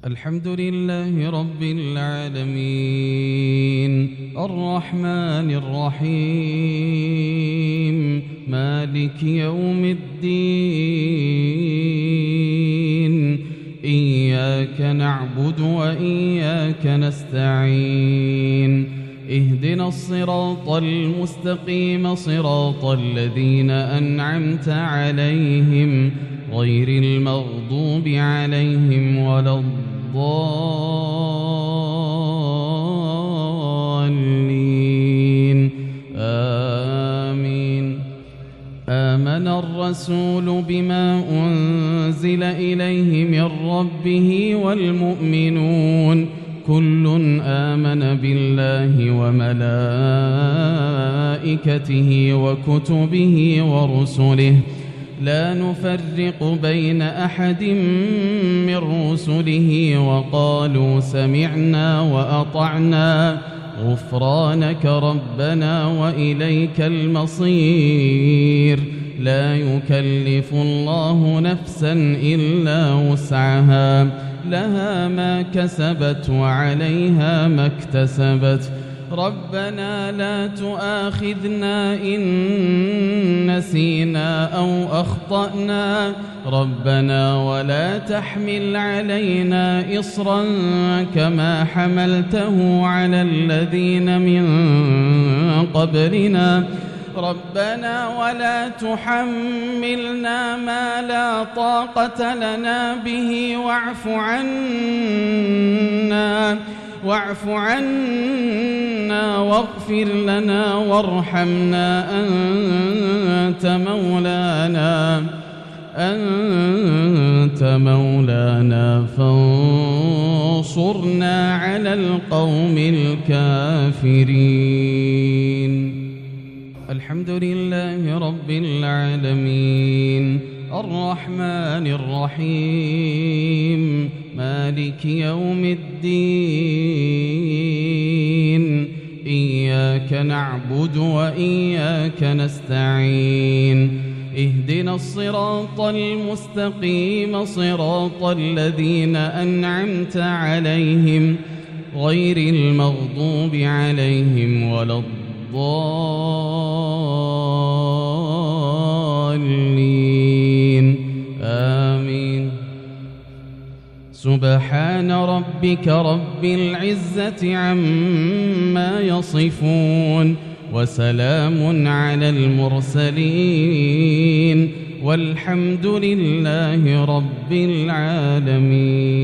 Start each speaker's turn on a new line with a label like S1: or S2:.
S1: الحمد لله رب العالمين الرحمن الرحيم مالك يوم الدين إياك نعبد وإياك نستعين اهدنا الصراط المستقيم صراط الذين أنعمت عليهم غير المغضوب عليهم ولا الضالين آمين. آمن الرسول بما أنزل إليه من ربه والمؤمنون كل آمن بالله وملائكته وكتبه ورسله لا نفرق بين أحد من رسله وقالوا سمعنا وأطعنا غفرانك ربنا وإليك المصير. لا يكلف الله نفسا إلا وسعها لها ما كسبت وعليها ما اكتسبت. ربنا لا تؤاخذنا إن نسينا أو أخطأنا ربنا ولا تحمل علينا إصرا كما حملته على الذين من قبلنا ربنا ولا تحملنا ما لا طاقة لنا به واعف عنا واغفر لنا وارحمنا أنت مولانا فانصرنا على القوم الكافرين. الحمد لله رب العالمين الرحمن الرحيم مالك يوم الدين إياك نعبد وإياك نستعين اهدنا الصراط المستقيم صراط الذين أنعمت عليهم غير المغضوب عليهم ولا الضالين آمين. سبحان ربك رب العزة عما يصفون وسلام على المرسلين والحمد لله رب العالمين.